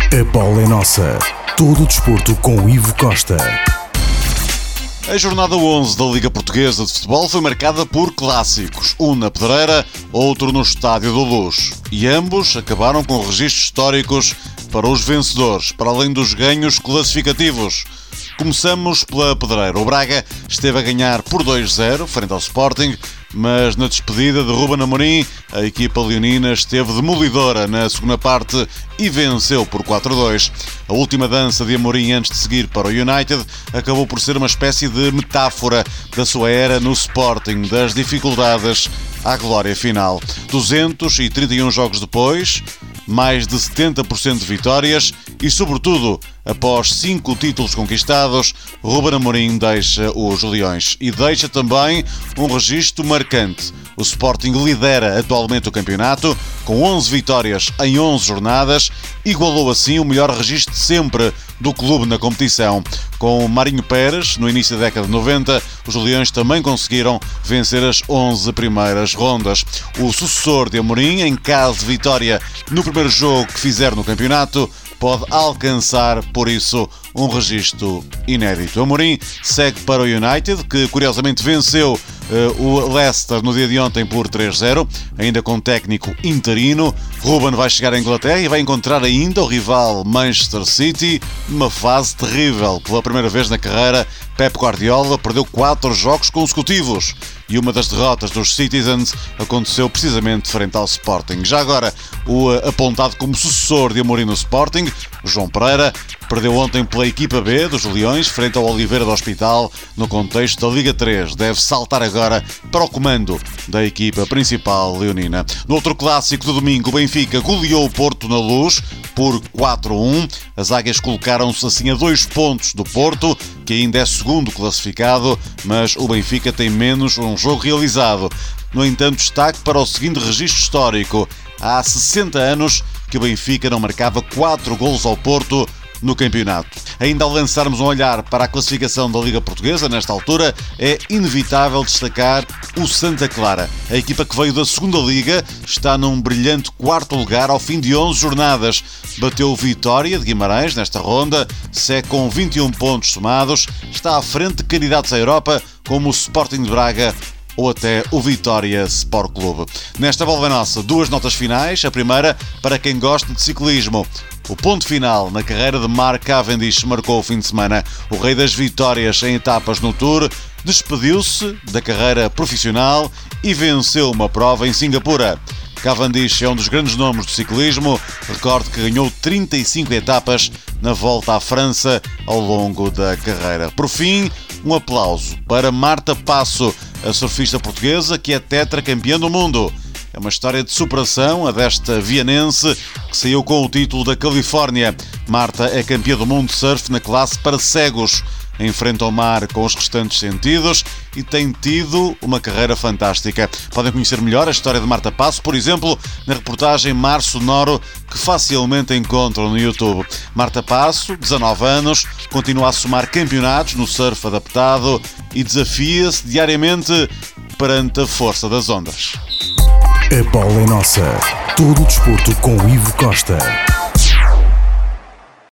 A bola é nossa. Todo o desporto com Ivo Costa. A jornada 11 da Liga Portuguesa de Futebol foi marcada por clássicos, um na Pedreira, outro no Estádio da Luz. E ambos acabaram com registros históricos para os vencedores, para além dos ganhos classificativos. Começamos pela Pedreira. O Braga esteve a ganhar por 2-0 frente ao Sporting, mas na despedida de Ruben Amorim, a equipa leonina esteve demolidora na segunda parte e venceu por 4-2. A última dança de Amorim antes de seguir para o United acabou por ser uma espécie de metáfora da sua era no Sporting, das dificuldades à glória final. 231 jogos depois, mais de 70% de vitórias e, sobretudo, após 5 títulos conquistados, Ruben Amorim deixa os Leões e deixa também um registro marcante. O Sporting lidera atualmente o campeonato com 11 vitórias em 11 jornadas, igualou assim o melhor registro de sempre do clube na competição. Com Marinho Pérez, no início da década de 90, os Leões também conseguiram vencer as 11 primeiras rondas. O sucessor de Amorim, em caso de vitória no primeiro jogo que fizer no campeonato, pode alcançar, por isso, um registro inédito. Amorim segue para o United, que curiosamente venceu o Leicester no dia de ontem por 3-0, ainda com técnico interino. Ruben vai chegar à Inglaterra e vai encontrar ainda o rival Manchester City numa fase terrível. Pela primeira vez na carreira, Pep Guardiola perdeu 4 jogos consecutivos e uma das derrotas dos Citizens aconteceu precisamente frente ao Sporting. Já agora, o apontado como sucessor de Amorim no Sporting, o João Pereira, perdeu ontem pela equipa B dos Leões frente ao Oliveira do Hospital no contexto da Liga 3. Deve saltar agora para o comando da equipa principal leonina. No outro clássico do domingo, o Benfica goleou o Porto na Luz por 4-1. As águias colocaram-se assim a 2 pontos do Porto, que ainda é segundo classificado, mas o Benfica tem menos um jogo realizado. No entanto, destaque para o seguinte registro histórico. Há 60 anos que o Benfica não marcava 4 golos ao Porto no campeonato. Ainda ao lançarmos um olhar para a classificação da Liga Portuguesa, nesta altura, é inevitável destacar o Santa Clara. A equipa que veio da segunda Liga está num brilhante 4º lugar ao fim de 11 jornadas. Bateu o Vitória de Guimarães nesta ronda, segue com 21 pontos somados, está à frente de candidatos à Europa como o Sporting de Braga ou até o Vitória Sport Clube. Nesta bola nossa, 2 notas finais. A primeira, para quem gosta de ciclismo. O ponto final na carreira de Mark Cavendish marcou o fim de semana. O rei das vitórias em etapas no Tour despediu-se da carreira profissional e venceu uma prova em Singapura. Cavendish é um dos grandes nomes do ciclismo. Recorde que ganhou 35 etapas na volta à França ao longo da carreira. Por fim, um aplauso para Marta Passo, a surfista portuguesa que é tetracampeã do mundo. É uma história de superação, a desta vianense, que saiu com o título da Califórnia. Marta é campeã do mundo de surf na classe para cegos. Enfrenta o mar com os restantes sentidos e tem tido uma carreira fantástica. Podem conhecer melhor a história de Marta Passo, por exemplo, na reportagem Mar Sonoro, que facilmente encontram no YouTube. Marta Passo, 19 anos, continua a somar campeonatos no surf adaptado e desafia-se diariamente perante a força das ondas. A bola é nossa. Todo o desporto com Ivo Costa.